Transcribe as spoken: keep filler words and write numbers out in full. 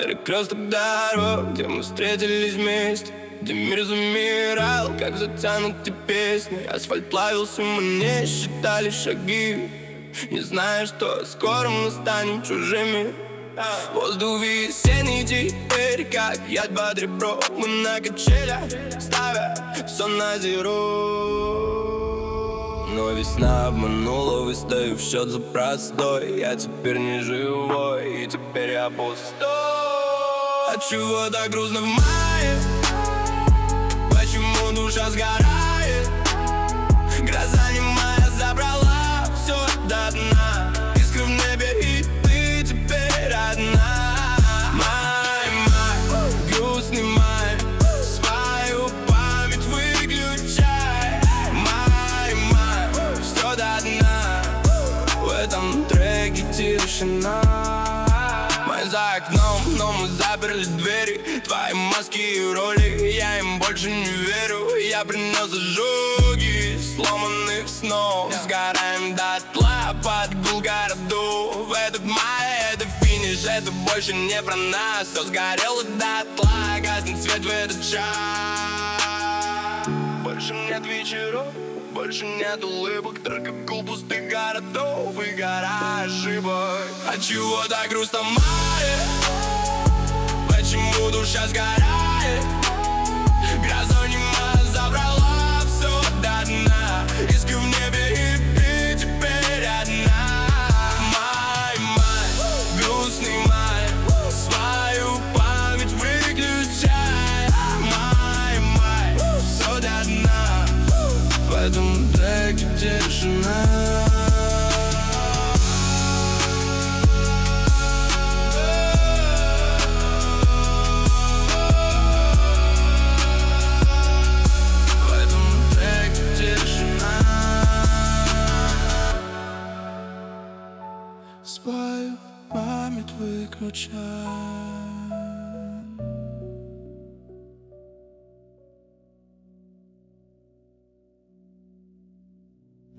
Перекресток дорог, где мы встретились вместе, где мир замирал, как затянуты песни. Асфальт плавился, мы не считали шаги, не зная, что скоро мы станем чужими. Воздух весенний теперь, как яд под ребро. Мы на качелях, ставя все на зеро. Но весна обманула, выставив счет за простой. Я теперь не живой, и теперь я пустой. Отчего так грустно в мае? Почему душа сгорает? Гроза немая забрала все до дна. Искры в небе, и ты теперь одна. Май, май, грустный май, свою память выключай. Май, май, все до дна. В этом треке тишина. Мы за окном, но мы заперли двери. Твои маски и роли, я им больше не верю. Я принес ожоги сломанных снов. Сгораем дотла под гул городу. В этот май, это финиш, это больше не про нас. Все сгорело дотла, гаснет свет в этот час. Больше нет вечеров, больше нет улыбок, только гул пустых городов и гора ошибок. Отчего так грустно в мае? Почему душа сгорает? Гроза немая забрала все до дна. Искры в небе, и ты теперь одна. Май, май, грустный май, свою память выключай. Май, май, все до дна. В этом треке тишина. В этом треке тишина. Свою память выключай.